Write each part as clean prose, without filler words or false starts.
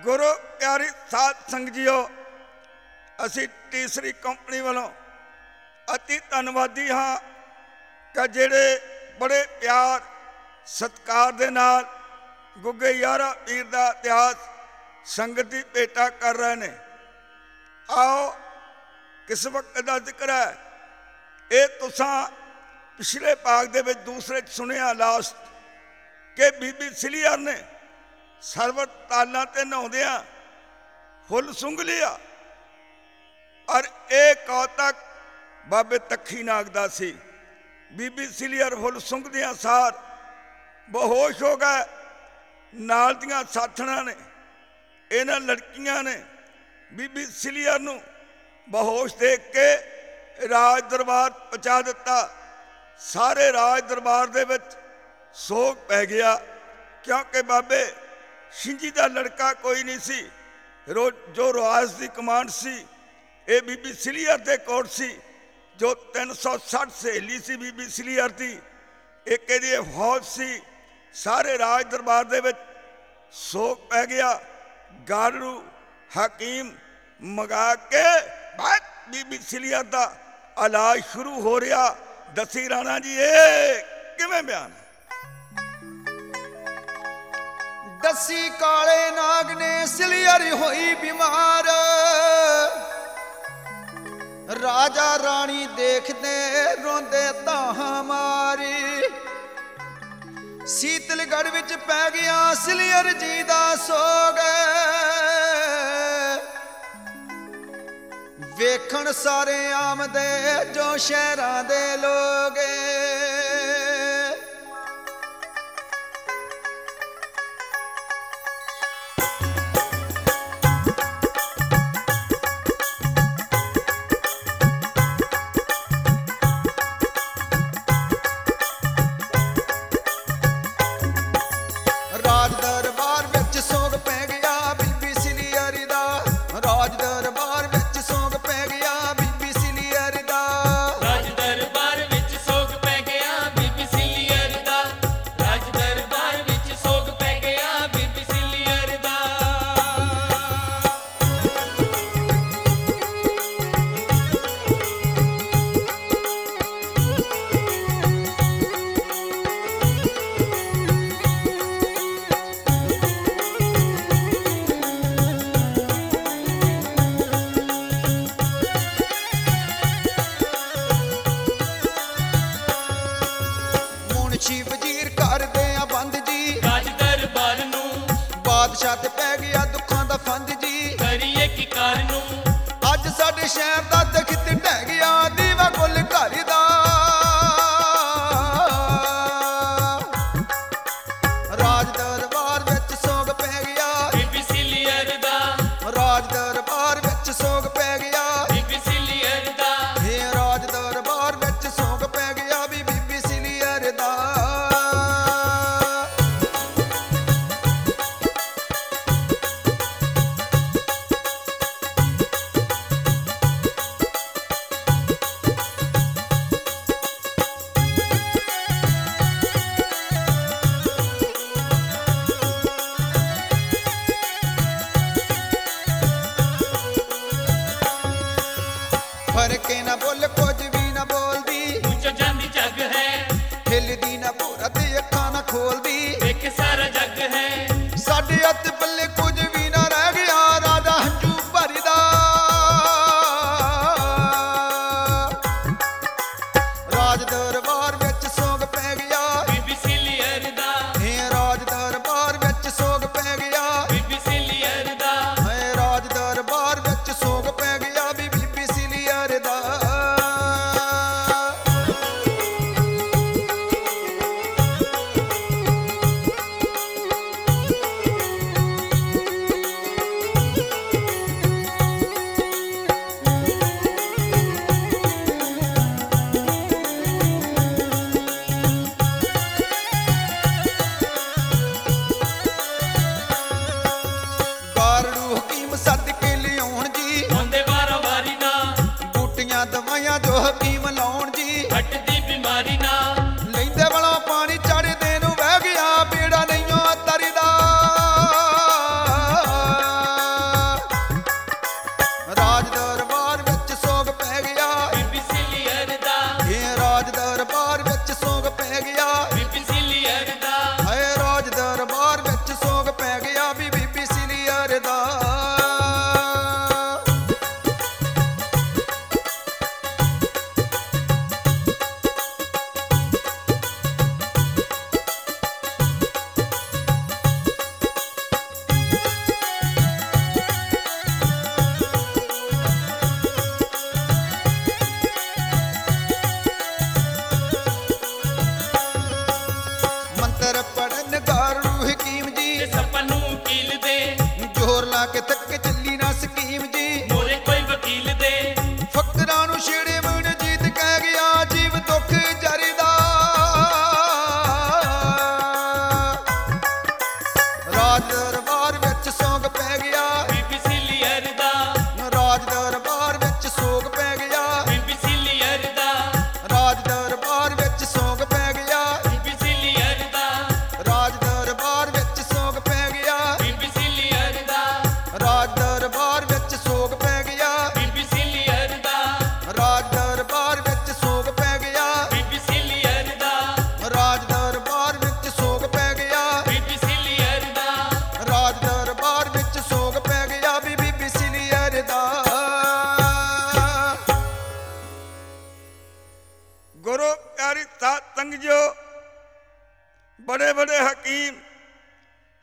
ਗੁਰੂ ਪਿਆਰੀ ਸਾਧ ਸੰਗਤ ਜੀਓ, ਅਸੀਂ ਤੀਸਰੀ ਕੰਪਨੀ ਵੱਲੋਂ ਅਤੀ ਧੰਨਵਾਦੀ ਹਾਂ ਕਿ ਜਿਹੜੇ ਬੜੇ ਪਿਆਰ ਸਤਿਕਾਰ ਦੇ ਨਾਲ ਗੁੱਗੇ ਯਾਰਾ ਪੀਰ ਦਾ ਇਤਿਹਾਸ ਸੰਗਤ ਦੀ ਭੇਟਾ ਕਰ ਰਹੇ ਨੇ। ਆਓ ਕਿਸ ਵਕਤ ਦਾ ਜ਼ਿਕਰ ਹੈ, ਇਹ ਤੁਸਾਂ ਪਿਛਲੇ ਭਾਗ ਦੇ ਵਿੱਚ ਦੂਸਰੇ 'ਚ ਸੁਣਿਆ ਲਾਸਟ ਕਿ ਬੀਬੀ ਸਿਲੀਅਰ ਨੇ ਸਰਵਰ ਤਾਲਾਂ ਤੇ ਨਹਾਉਂਦਿਆਂ ਫੁੱਲ ਸੁੰਘ ਲਿਆ। ਔਰ ਇਹ ਕੌਤਕ ਬਾਬੇ ਤੱਖੀ ਨਾਗ ਦਾ ਸੀ। ਬੀਬੀ ਸਿਲੀਅਰ ਫੁੱਲ ਸੁੰਘਦਿਆਂ ਸਾਰ ਬੇਹੋਸ਼ ਹੋ ਗਏ। ਨਾਲ ਦੀਆਂ ਸਾਥਣਾਂ ਨੇ, ਇਹਨਾਂ ਲੜਕੀਆਂ ਨੇ ਬੀਬੀ ਸਿਲੀਅਰ ਨੂੰ ਬੇਹੋਸ਼ ਦੇਖ ਕੇ ਰਾਜ ਦਰਬਾਰ ਪਹੁੰਚਾ ਦਿੱਤਾ। ਸਾਰੇ ਰਾਜ ਦਰਬਾਰ ਦੇ ਵਿੱਚ ਸੋਗ ਪੈ ਗਿਆ, ਕਿਉਂਕਿ ਬਾਬੇ ਸ਼ਿੰਜੀ ਦਾ ਲੜਕਾ ਕੋਈ ਨਹੀਂ ਸੀ। ਜੋ ਰਾਜ ਦੀ ਕਮਾਂਡ ਸੀ ਇਹ ਬੀਬੀ ਸਿਲੀਅਰ ਦੇ ਕੋਲ ਸੀ। ਜੋ 360 ਸਹੇਲੀ ਸੀ ਬੀਬੀ ਸਿਲੀਅਰ ਦੀ, ਇੱਕ ਇਹਦੀ ਫੌਜ ਸੀ। ਸਾਰੇ ਰਾਜ ਦਰਬਾਰ ਦੇ ਵਿੱਚ ਸੋਗ ਪੈ ਗਿਆ। ਗਾਰੂ ਹਕੀਮ ਮੰਗਾ ਕੇ ਬੀਬੀ ਸਿਲੀਅਰ ਦਾ ਇਲਾਜ ਸ਼ੁਰੂ ਹੋ ਰਿਹਾ। ਦੱਸੀ ਰਾਣਾ ਜੀ ਇਹ ਕਿਵੇਂ ਬਿਆਨ? ਦੱਸੀ ਕਾਲੇ ਨਾਗ ਨੇ ਸਿਲੀਅਰ ਹੋਈ ਬਿਮਾਰ, ਰਾਜਾ ਰਾਣੀ ਦੇਖਦੇ ਰੋਂਦੇ ਧਾਹਾਂ ਮਾਰੀ। ਸੀਤਲਗੜ੍ਹ ਵਿੱਚ ਪੈ ਗਿਆ ਸਿਲੀਅਰ ਜੀ ਦਾ ਸੋਗ, ਵੇਖਣ ਸਾਰੇ ਆਮਦੇ ਜੋ ਸ਼ਹਿਰਾਂ ਦੇ ਲੋਗ। ਵਜ਼ੀਰ ਕਰਦੇ ਆ ਬੰਦ ਜੀ, ਰਾਜ ਦਰਬਾਰ ਨੂੰ ਬਾਦਸ਼ਾਹ ਤੇ ਪੈ ਗਿਆ ਦੁੱਖਾਂ ਦਾ ਫੰਦ ਜੀ। ਕਰੀਏ ਕੀ ਕਾਰ ਨੂੰ ਅੱਜ ਸਾਡੇ ਸ਼ਹਿਰ ਦਾ ਤਖਤ ਢਹਿ ਗਿਆ, ਦੀਵਾ ਗੁੱਲ ਘਰ ਦਾ। ਰਾਜ ਦਰਬਾਰ ਵਿੱਚ ਸੋਗ ਪੈ ਗਿਆ ਬੀਬੀ ਸਿਲੀਅਰ ਦਾ, ਰਾਜ ਦਰਬਾਰ ਵਿੱਚ ਸੋਗ ਪੈ ਗਿਆ ਬੀਬੀ ਸਿਲੀਅਰ ਦਾ। ਇਹ ਰਾਜ ਦਰਬਾਰ ਵਿੱਚ ਸੋਗ ਪੈ ਗਿਆ ਵੀ ਬੀਬੀ ਸਿਲੀਅਰ ਦਾ।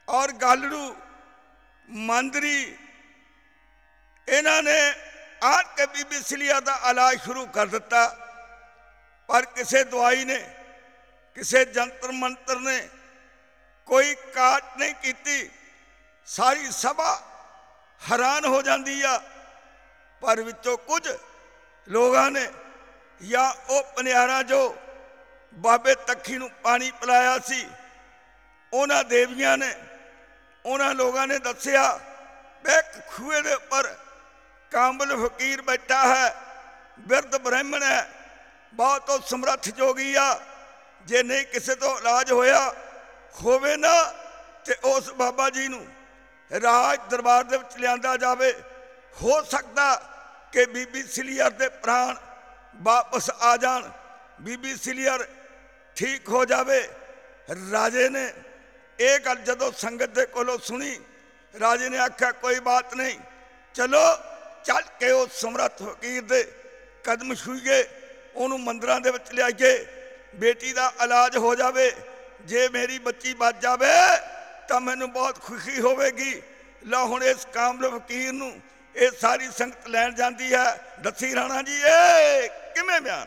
ਔਰ ਗਾਲੜੂ ਮੰਦਰੀ ਇਹਨਾਂ ਨੇ ਆਣ ਕੇ ਬੀਬੀ ਸਿਲੀਆ ਦਾ ਇਲਾਜ ਸ਼ੁਰੂ ਕਰ ਦਿੱਤਾ। ਪਰ ਕਿਸੇ ਦਵਾਈ ਨੇ, ਕਿਸੇ ਜੰਤਰ ਮੰਤਰ ਨੇ ਕੋਈ ਕਾਟ ਨਹੀਂ ਕੀਤੀ। ਸਾਰੀ ਸਭਾ ਹੈਰਾਨ ਹੋ ਜਾਂਦੀ ਆ। ਪਰ ਵਿੱਚੋਂ ਕੁਝ ਲੋਕਾਂ ਨੇ ਜਾਂ ਉਹ ਪਨਿਆਰਾਂ ਜੋ ਬਾਬੇ ਤੱਖੀ ਨੂੰ ਪਾਣੀ ਪਿਲਾਇਆ ਸੀ, ਉਹਨਾਂ ਦੇਵੀਆਂ ਨੇ, ਉਹਨਾਂ ਲੋਕਾਂ ਨੇ ਦੱਸਿਆ ਵੀ ਇੱਕ ਖੂਹੇ ਦੇ ਉੱਪਰ ਕਾਮਲ ਫਕੀਰ ਬੈਠਾ ਹੈ, ਬਿਰਧ ਬ੍ਰਾਹਮਣ ਹੈ, ਬਹੁਤ ਉਹ ਸਮਰੱਥ ਜੋਗੀ ਆ। ਜੇ ਨਹੀਂ ਕਿਸੇ ਤੋਂ ਇਲਾਜ ਹੋਵੇ ਨਾ ਤੇ ਉਸ ਬਾਬਾ ਜੀ ਨੂੰ ਰਾਜ ਦਰਬਾਰ ਦੇ ਵਿੱਚ ਲਿਆਂਦਾ ਜਾਵੇ। ਹੋ ਸਕਦਾ ਕਿ ਬੀਬੀ ਸਿਲੀਅਰ ਦੇ ਪ੍ਰਾਣ ਵਾਪਸ ਆ ਜਾਣ, ਬੀਬੀ ਸਿਲੀਅਰ ਠੀਕ ਹੋ ਜਾਵੇ। ਰਾਜੇ ਨੇ ਇਹ ਗੱਲ ਜਦੋਂ ਸੰਗਤ ਦੇ ਕੋਲੋਂ ਸੁਣੀ, ਰਾਜੇ ਨੇ ਆਖਿਆ ਕੋਈ ਬਾਤ ਨਹੀਂ, ਚਲੋ ਚੱਲ ਕੇ ਉਸ ਸਮਰੱਥ ਫਕੀਰ ਦੇ ਕਦਮ ਛੂਈਏ, ਉਹਨੂੰ ਮੰਦਰਾਂ ਦੇ ਵਿੱਚ ਲਿਆਈਏ, ਬੇਟੀ ਦਾ ਇਲਾਜ ਹੋ ਜਾਵੇ। ਜੇ ਮੇਰੀ ਬੱਚੀ ਬਚ ਜਾਵੇ ਤਾਂ ਮੈਨੂੰ ਬਹੁਤ ਖੁਸ਼ੀ ਹੋਵੇਗੀ। ਲਓ ਹੁਣ ਇਸ ਕਾਮਲ ਫਕੀਰ ਨੂੰ ਇਹ ਸਾਰੀ ਸੰਗਤ ਲੈਣ ਜਾਂਦੀ ਹੈ। ਦੱਸੀ ਰਾਣਾ ਜੀ ਇਹ ਕਿਵੇਂ ਬਿਆਨ?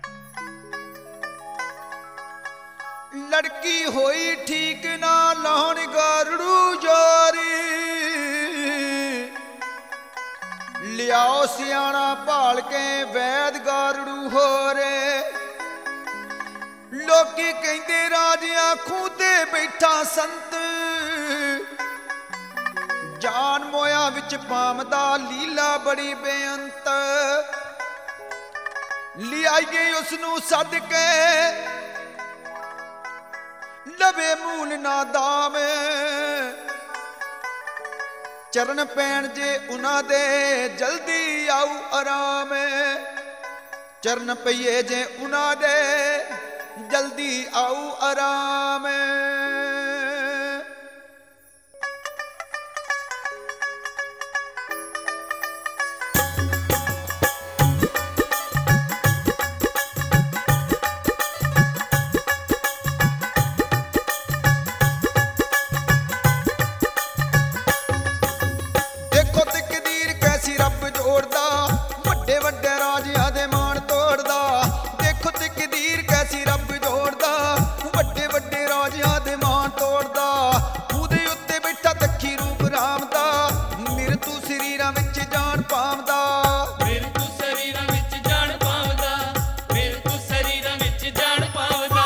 ਲੜਕੀ ਹੋਈ ਠੀਕ ਨਾ ਲਾਉਣ ਗਾਰੜੂ ਜਾਰੀ, ਲਿਆਓ ਸਿਆਣਾ ਭਾਲ ਕੇ ਵੈਦ ਗਾਰੜੂ ਹੋਰੇ। ਲੋਕੀ ਕਹਿੰਦੇ ਰਾਜਿਆਂ ਖੂਹ ਤੇ ਬੈਠਾ ਸੰਤ, ਜਾਨ ਮੋਇਆ ਵਿੱਚ ਪਾਮਦਾ ਲੀਲਾ ਬੜੀ ਬੇਅੰਤ। ਲਿਆਈਏ ਉਸ ਨੂੰ ਸੱਦ ਕੇ ਲਵੇ ਮੂਲ ਨਾ ਦਾਮ, ਚਰਨ ਪੈਣ ਜੇ ਉਹਨਾਂ ਦੇ ਜਲਦੀ ਆਊ ਆਰਾਮ। ਚਰਨ ਪਈਏ ਜੇ ਉਹਨਾਂ ਦੇ ਜਲਦੀ ਆਊ ਆਰਾਮ। ਦੇਖੋ ਤਕਦੀਰ ਕੈਸੀ ਰੱਬ ਜੋੜਦਾ, ਵੱਡੇ ਵੱਡੇ ਰਾਜਿਆਂ ਦੇ ਮਾਣ ਤੋੜਦਾ। ਦੇਖੋ ਤਕਦੀਰ ਕੈਸੀ ਰੱਬ ਜੋੜਦਾ, ਵੱਡੇ ਵੱਡੇ ਰਾਜਿਆਂ ਦੇ ਮਾਣ ਤੋੜਦਾ। ਉਹਦੇ ਉੱਤੇ ਬੈਠਾ ਤੱਖੀ ਰੂਪ ਰਾਮ ਦਾ, ਮਿਰਤੂ ਸਰੀਰਾਂ ਵਿੱਚ ਜਾਨ ਪਾਵਦਾ। ਮਿਰਤੂ ਸਰੀਰਾਂ ਵਿੱਚ ਜਾਨ ਪਾਵਦਾ, ਮਿਰਤੂ ਸਰੀਰਾਂ ਵਿੱਚ ਜਾਨ ਪਾਵਦਾ।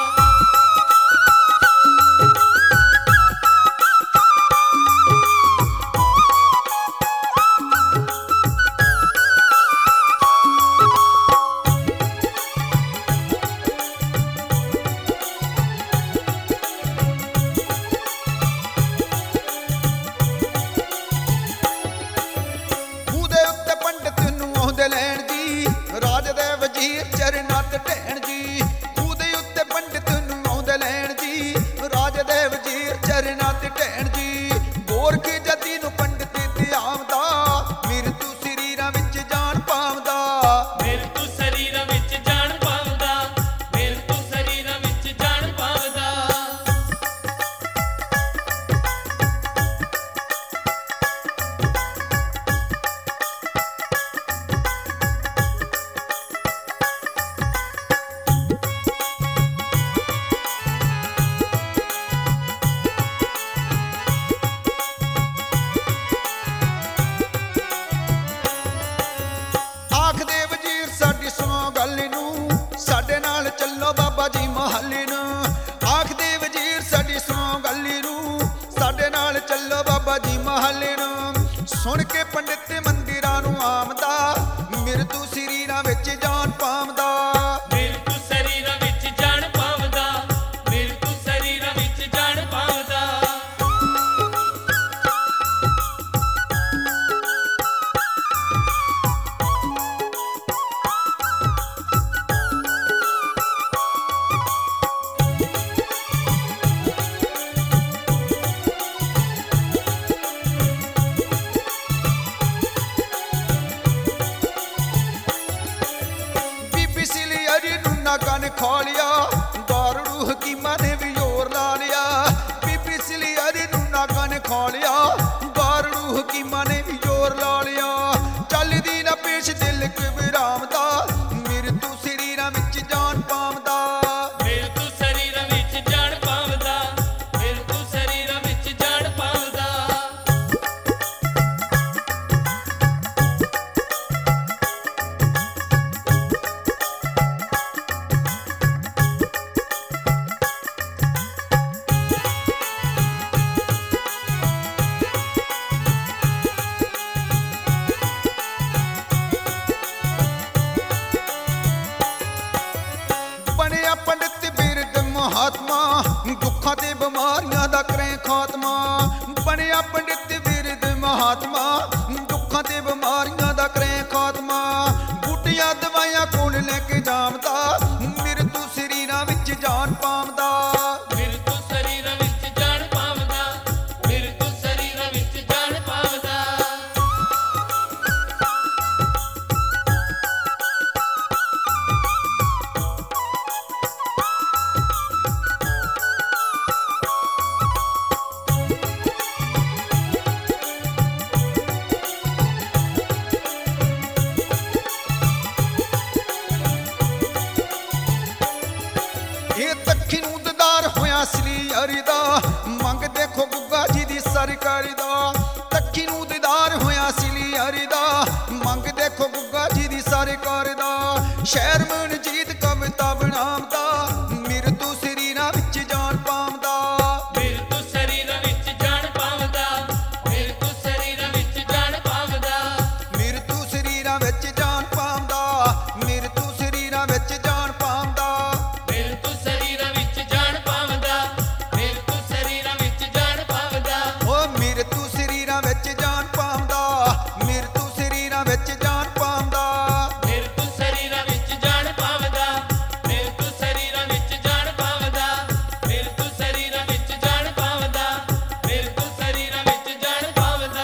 ਉਹਦੇ ਉੱਤੇ ਪੰਡਿਤ ਨੂੰ ਆਉਂਦੇ ਲੈਣ ਜੀ, ਰਾਜ ਦੇ ਵਜ਼ੀਰ ਚਰਨਾਂ ਤੇ ਢਹਿਣ ਜੀ। ਉਹਦੇ ਉੱਤੇ ਪੰਡਿਤ ਨੂੰ ਆਉਂਦੇ ਲੈਣ ਜੀ, ਰਾਜ ਦੇ ਵਜ਼ੀਰ ਚਰਨਾਂ ਤੇ ਢਹਿਣ ਜੀ। ਗੋਰਖ ਜਤੀ ਨੂੰ ਪੰਡਿਤ ਤੇ ਆਵਦਾ, ਮਿਰਤੂ ਸਰੀਰਾਂ ਵਿੱਚ ਜਾਨ ਪਾਵਦਾ। ਮਿਰਤੂ ਸਰੀਰਾਂ ਵਿੱਚ ਜਾਨ ਪਾਵਦਾ, ਮਿਰਤੂ ਸਰੀਰਾਂ ਵਿੱਚ ਜਾਨ ਪਾਵਦਾ। ਆਖਦੇ ਵਜ਼ੀਰ ਸਾਡੀ ਸੁਣੋ ਗੱਲ ਨੂੰ, ਸਾਡੇ ਨਾਲ ਚੱਲੋ ਬਾਬਾ ਜੀ ਮਹੱਲੇ ਨੂੰ। ਆਖਦੇ ਵਜ਼ੀਰ ਸਾਡੀ ਸੁਣੋ ਗੱਲ ਨੂੰ, ਸਾਡੇ ਨਾਲ ਚੱਲੋ ਬਾਬਾ ਜੀ ਮਹੱਲੇ ਨੂੰ। ਸੁਣ ਕੇ ਪੰਡਿਤ ਮੰਦਿਰਾਂ ਨੂੰ ਆਮਦਾ, ਮਿਰਤੂ ਸਰੀਰਾਂ ਵਿੱਚ ਜਾਨ ਪਾਵਦਾ। ਮਿਰਤੂ ਸਰੀਰਾਂ ਵਿੱਚ ਜਾਨ ਪਾਵਦਾ, ਮਿਰਤੂ ਸਰੀਰਾਂ ਵਿੱਚ ਜਾਨ ਪਾਵਦਾ। ਕਰੇ ਖਾਤਮਾ ਬਣਿਆ ਪੰਡਿਤ ਵਿਰਦ ਮਹਾਤਮਾ ਦੁੱਖਾਂ ਤੇ ਬਿਮਾਰੀਆਂ ਦਾ ਕਰੇ ਖਾਤਮਾ ਬੂਟੀਆਂ ਦਵਾਈਆਂ ਕੋਲ ਲੈ ਕੇ ਜਾਵਦਾ ਮਿਰਤੂ ਸਰੀਰਾਂ ਵਿੱਚ ਜਾਨ ਪਾਵਦਾ ਮਿਰਤੂ ਸਰੀਰਾਂ ਵਿੱਚ ਜਾਨ ਪਾਵਦਾ ਮਿਰਤੂ ਸਰੀਰਾਂ ਵਿੱਚ ਜਾਨ ਪਾਵਦਾ ਇਹ ਤੱਖੀ ਨੂੰ ਦਦਾਰ ਹੋਇਆ ਸਲੀ ਹਰੀ ਦਾ ਮੰਗ ਦੇਖੋ ਗੁੱਗਾ ਜੀ ਦੀ ਸਰਕਾਰੀ ਦਾ ਤੱਖੀ ਨੂੰ ਦੀਦਾਰ ਹੋਇਆ ਸਲੀ ਹਰੀ ਦਾ ਮੰਗ ਦੇਖੋ ਗੁੱਗਾ ਜੀ ਦੀ ਸਰਕਾਰੀ ਦਾ ਸ਼ਹਿਰ ਮਨਜੀਤ ਕਵਿਤਾ ਬਣਾਵਦਾ ਮਿਰਤੂ ਸਰੀਰਾਂ ਵਿੱਚ ਜਾਨ ਪਾਵਦਾ ਮਿਰਤੂ ਸਰੀਰਾਂ ਵਿੱਚ ਜਾਨ ਪਾਵਦਾ ਮਿਰਤੂ ਸਰੀਰਾਂ ਵਿੱਚ ਜਾਨ ਪਾਵਦਾ ਮਿਰਤੂ ਸਰੀਰਾਂ ਵਿੱਚ ਜਾਨ ਪਾਵਦਾ ਮਿਰਤੂ ਸਰੀਰਾਂ ਵਿੱਚ ਜਾਨ ਪਾਵਦਾ ਮਿਰਤੂ ਸਰੀਰਾਂ ਵਿੱਚ ਜਾਨ ਪਾਵਦਾ ਮਿਰਤੂ ਸਰੀਰਾਂ ਵਿੱਚ ਜਾਨ ਪਾਵਦਾ ਓ ਮਿਰਤੂ ਸਰੀਰਾਂ ਵਿੱਚ ਜਾਨ ਪਾਵਦਾ ਮਿਰਤੂ ਸਰੀਰਾਂ ਵਿੱਚ ਜਾਨ ਪਾਵਦਾ ਮਿਰਤੂ ਸਰੀਰਾਂ ਵਿੱਚ ਜਾਨ ਪਾਵਦਾ ਮਿਰਤੂ ਸਰੀਰਾਂ ਵਿੱਚ ਜਾਨ ਪਾਵਦਾ ਮਿਰਤੂ ਸਰੀਰਾਂ ਵਿੱਚ ਜਾਨ ਪਾਵਦਾ ਮਿਰਤੂ ਸਰੀਰਾਂ ਵਿੱਚ ਜਾਨ ਪਾਵਦਾ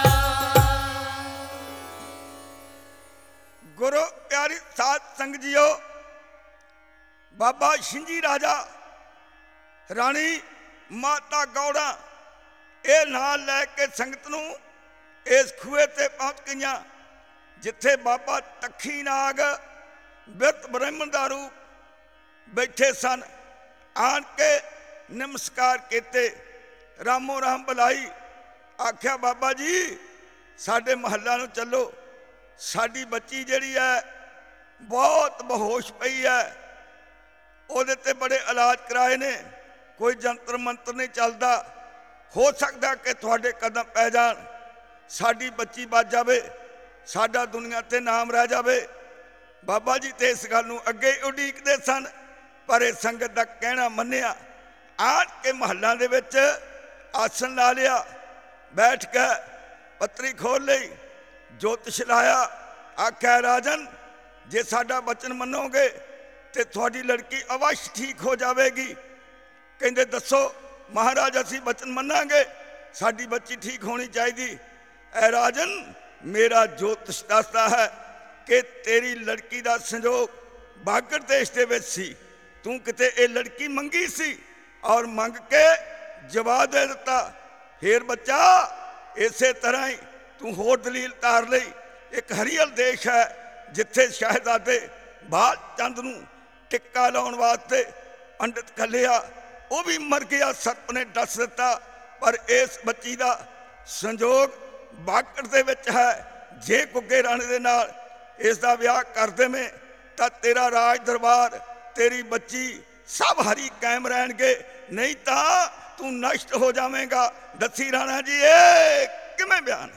ਗੁਰੂ ਪਿਆਰੀ ਸਾਧ ਸੰਗਤ ਜੀਓ ਬਾਬਾ ਸ਼ਿੰਜੀ ਰਾਜਾ ਰਾਣੀ ਮਾਤਾ ਗੌੜਾ ਇਹ ਨਾਲ ਲੈ ਕੇ ਸੰਗਤ ਨੂੰ ਇਸ ਖੂਏ ਤੇ ਪਹੁੰਚ ਗਈਆਂ ਜਿੱਥੇ ਬਾਬਾ ਤੱਖੀ ਨਾਗ ਬਿਰਤ ਬ੍ਰਹਮਣ ਦਾ ਰੂਪ ਬੈਠੇ ਸਨ ਆਣ ਕੇ ਨਮਸਕਾਰ ਕੀਤੇ ਰਾਮੋ ਰਾਮ ਬੁਲਾਈ ਆਖਿਆ ਬਾਬਾ ਜੀ ਸਾਡੇ ਮਹੱਲਾ ਨੂੰ ਚੱਲੋ ਸਾਡੀ ਬੱਚੀ ਜਿਹੜੀ ਹੈ ਬਹੁਤ ਬੇਹੋਸ਼ ਪਈ ਹੈ ਉਹਦੇ ਤੇ ਬੜੇ ਇਲਾਜ ਕਰਾਏ ਨੇ ਕੋਈ ਜੰਤਰ ਮੰਤਰ ਨਹੀਂ ਚੱਲਦਾ ਹੋ ਸਕਦਾ ਕਿ ਤੁਹਾਡੇ ਕਦਮ ਪੈ ਜਾਣ ਸਾਡੀ ਬੱਚੀ ਬਚ ਜਾਵੇ ਸਾਡਾ ਦੁਨੀਆ ਤੇ ਨਾਮ ਰਹਿ ਜਾਵੇ ਬਾਬਾ ਜੀ ਤੇ ਇਸ ਗੱਲ ਨੂੰ ਅੱਗੇ ਉਡੀਕਦੇ ਸਨ ਪਰ ਇਹ ਸੰਗਤ ਦਾ ਕਹਿਣਾ ਮੰਨਿਆ ਆਣ ਕੇ ਮਹੱਲਾਂ ਦੇ ਵਿੱਚ ਆਸਣ ਲਾ ਲਿਆ ਬੈਠ ਕੇ ਪੱਤਰੀ ਖੋਲ ਲਈ ਜੋਤਿਸ਼ ਲਾਇਆ ਆਖਿਆ ਰਾਜਨ ਜੇ ਸਾਡਾ ਬਚਨ ਮੰਨੋਗੇ ਤੇ ਤੁਹਾਡੀ ਲੜਕੀ ਅਵਸ਼ ਠੀਕ ਹੋ ਜਾਵੇਗੀ ਕਹਿੰਦੇ ਦੱਸੋ ਮਹਾਰਾਜ ਅਸੀਂ ਬਚਨ ਮੰਨਾਂਗੇ ਸਾਡੀ ਬੱਚੀ ਠੀਕ ਹੋਣੀ ਚਾਹੀਦੀ ਐ ਰਾਜਨ ਮੇਰਾ ਜੋਤਿਸ਼ ਦੱਸਦਾ ਹੈ ਕਿ ਤੇਰੀ ਲੜਕੀ ਦਾ ਸੰਜੋਗ ਬਾਗੜ ਦੇਸ਼ ਦੇ ਵਿੱਚ ਸੀ ਤੂੰ ਕਿਤੇ ਇਹ ਲੜਕੀ ਮੰਗੀ ਸੀ ਔਰ ਮੰਗ ਕੇ ਜਵਾਬ ਦੇ ਦਿੱਤਾ ਫੇਰ ਬੱਚਾ ਇਸੇ ਤਰ੍ਹਾਂ ਹੀ ਤੂੰ ਹੋਰ ਦਲੀਲ ਤਾਰ ਲਈ ਇੱਕ ਹਰੀਅਲ ਦੇਸ਼ ਹੈ ਜਿੱਥੇ ਸ਼ਹਿਜ਼ਾਦੇ ਬਾਲ ਚੰਦ ਨੂੰ ਟਿੱਕਾ ਲਾਉਣ ਵਾਸਤੇ ਪੰਡਿਤ ਕੱਲਿਆ ਉਹ ਵੀ ਮਰ ਗਿਆ ਸਰਪ ਨੇ ਦੱਸ ਦਿੱਤਾ ਪਰ ਇਸ ਬੱਚੀ ਦਾ ਸੰਜੋਗ ਬਾਗੜ ਦੇ ਵਿੱਚ ਹੈ ਜੇ ਗੁੱਗੇ ਰਾਣੇ ਦੇ ਨਾਲ ਇਸ ਦਾ ਵਿਆਹ ਕਰ ਦੇਵੇਂ ਤਾਂ ਤੇਰਾ ਰਾਜ ਦਰਬਾਰ ਤੇਰੀ ਬੱਚੀ ਸਭ ਹਰੀ ਕਾਇਮ ਰਹਿਣਗੇ ਨਹੀਂ ਤਾਂ ਤੂੰ ਨਸ਼ਟ ਹੋ ਜਾਵੇਂਗਾ ਦੱਸੀ ਰਾਣਾ ਜੀ ਇਹ ਕਿਵੇਂ ਬਿਆਨ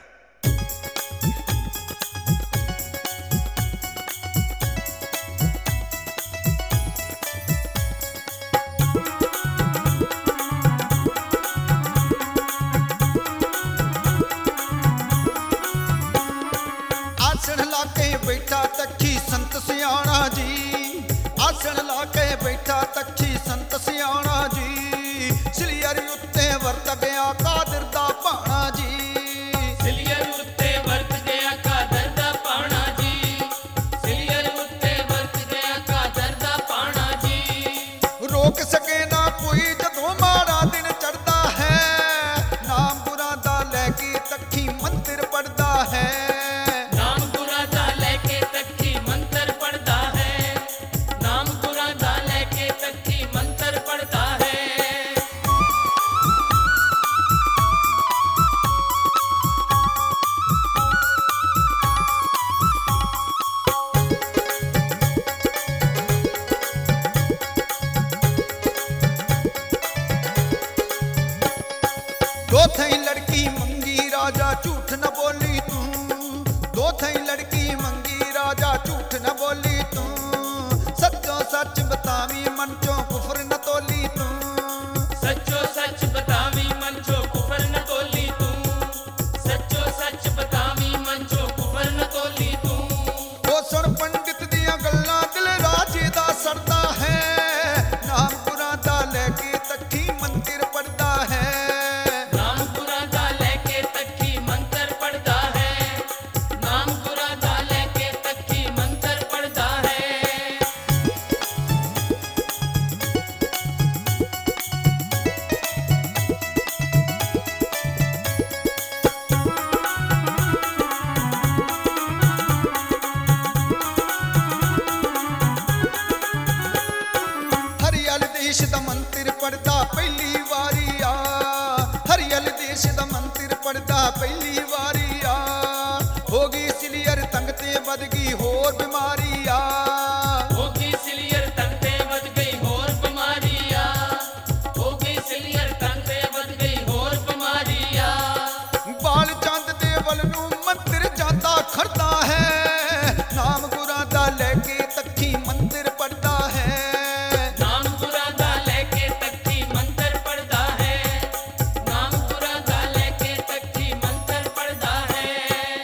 ਆਸਣ ਲਾ ਕੇ ਬੈਠਾ ਤੱਖੀ ਸੰਤ ਸਿਆਣਾ ਜੀ ਆਸਣ ਲਾ ਕੇ ਬੈਠਾ ਤੱਖੀ ਸੰਤ ਸਿਆਣਾ ਜੀ ਸਲੀਅਰ ਉੱਤੇ ਵਰਤ ਗਿਆ ਕਾਦਰ ਦਾ ਭਾਣਾ ਜੀ ਸਿਲੀਅਰ ਉੱਤੇ ਵਰਤ ਗਿਆ ਕਾਦਰ ਦਾ ਪਾਣਾ ਜੀ ਸਿਲੀਅਰ ਉੱਤੇ ਵਰਤ ਗਿਆ ਕਾਦਰ ਦਾ ਪਾਣਾ ਜੀ ਰੋਕ ਸਕੇ ਨਾ ਕੋਈ ਜਦੋਂ ਮਾੜਾ ਦਿਨ ਚੜਦਾ ਹੈ ਨਾਮ ਬੁਰਾ ਦਾ ਲੈ ਕੇ ਤੱਖੀ ਮੰਤਰ ਪੜਦਾ ਹੈ ਨਾਮ ਗੁਰਾਂ ਦਾ ਲੈ ਕੇ ਤੱਖੀ ਮੰਤਰ ਪੜਦਾ ਹੈ ਨਾਮ ਗੁਰਾਂ ਦਾ ਲੈ ਕੇ ਤੱਖੀ ਮੰਤਰ ਪੜਦਾ ਹੈ ਦੋ ਥਈ ਲੜਕੀ ਮੰਗੀ ਰਾਜਾ ਝੂਠ ਨਾ ਬੋਲੀ ਤੂੰ ਦੋ ਥਈ ਲੜਕੀ ਮੰਗੀ ਰਾਜਾ ਝੂਠ ਨਾ ਬੋਲੀ ਤੂੰ ਸੱਚੋ ਸੱਚ ਬਤਾਵੀਂ ਮਨ ਚੋਂ ਕੁਫਰ ਨਾ ਤੋਲੀ ਤੂੰ ਸੱਚੋ ਸੱਚ ਬਤਾਵੀਂ ਮਨ ਦੇਸ਼ ਦਾ ਮੰਤਰ ਪੜਦਾ ਪਹਿਲੀ ਵਾਰੀ ਆ ਹੋ ਗਈ ਸਿਲੀਅਰ ਤੰਗ ਤੇ ਵੱਧ ਗਈ ਹੋਰ ਬਿਮਾਰੀ ਆ ਹੋ ਗਈ ਸਿਲੀਅਰ ਤੰਗ ਤੇ ਵੱਧ ਗਈ ਹੋਰ ਬਿਮਾਰੀ ਆ ਹੋ ਗਈ ਸਿਲੀਅਰ ਤੰਗ ਤੇ ਵੱਧ ਗਈ ਹੋਰ ਬਿਮਾਰੀ ਆ ਬਾਲ ਚੰਦ ਦੇ ਵੱਲ ਨੂੰ ਮੰਤਰ ਜਾਂਦਾ ਖੜਦਾ ਹੈ ਨਾਮ ਗੁਰਾਂ ਦਾ ਲੈ ਕੇ ਤੱਕੀ ਮੰਤਰ ਪੜਦਾ ਹੈ ਨਾਮ ਗੁਰਾਂ ਦਾ ਲੈ ਕੇ ਤੱਕੀ ਮੰਤਰ ਪੜਦਾ ਹੈ ਨਾਮ ਗੁਰਾਂ ਦਾ ਲੈ ਕੇ ਤੱਕੀ ਮੰਤਰ ਪੜਦਾ ਹੈ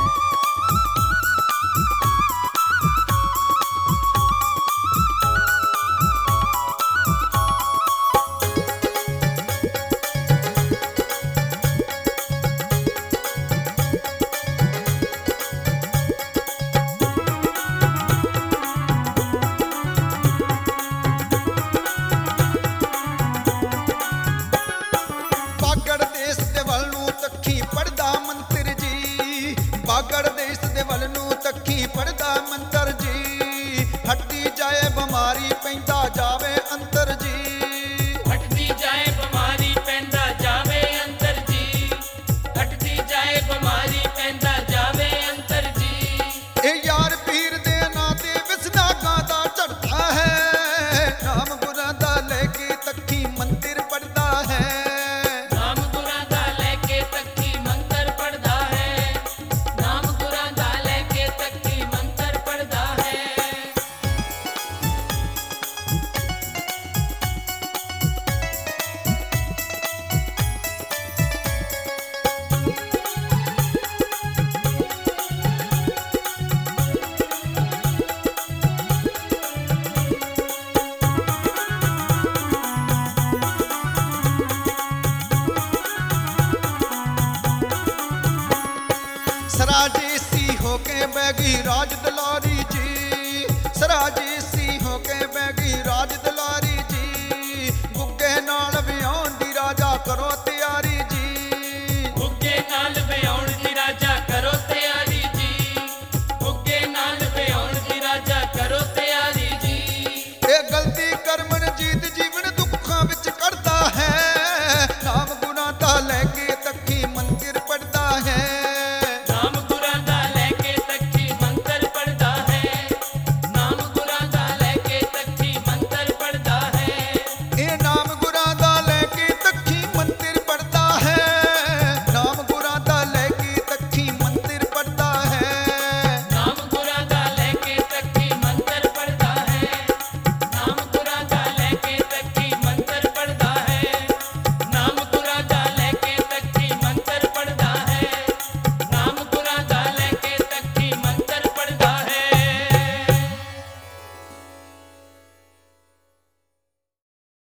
ਬਾਗੜ ਦੇਸ਼ ਦੇ ਵੱਲ ਨੂੰ ਤੱਕੀ ਪੜਦਾ ਮੰਤਰ ਜੀ ਬਾਗੜ ਦੇਸ਼ ਦੇ ਵੱਲ ਨੂੰ ਤੱਕੀ ਪੜਦਾ ਮੰਤਰ ਜੀ ਹੱਟੀ ਜਾਏ ਬਿਮਾਰੀ ਪੈਂਦਾ ਜਾਵੇ ਅੰਦਰ ਜੀ ਹਟਦੀ ਜਾਏ ਬਿਮਾਰੀ ਪੈਂਦਾ ਜਾਵੇ ਅੰਦਰ ਜੀ ਹਟਦੀ ਜਾਏ ਬਿਮਾਰੀ ਪੈਂਦਾ ਜਾਵੇ ਅੰਦਰ ਜੀ ਇਹ ਯਾਰ ਪੀਰ ਦੇ ਨਾਂ ਤੇ ਵਿਸਨਾ ਗਾਦਾ ਝੜਦਾ ਹੈ ਨਾਮ ਗੁਰਾਂ ਦਾ ਲੈ ਕੇ ਤੱਕੀ ਮੰਤਰ ਪੜਦਾ ਹੈ ਨਾਮ ਗੁਰਾਂ ਦਾ ਲੈ ਕੇ ਤੱਕੀ ਮੰਤਰ ਪੜਦਾ ਹੈ ਨਾਮ ਗੁਰਾਂ ਦਾ ਲੈ ਕੇ ਤੱਕੀ ਮੰਤਰ ਪੜਦਾ ਹੈ ਸਰਾਜੇਸੀ ਹੋ ਕੇ ਬਹਿ ਗਈ ਰਾਜ ਦਲਾਰੀ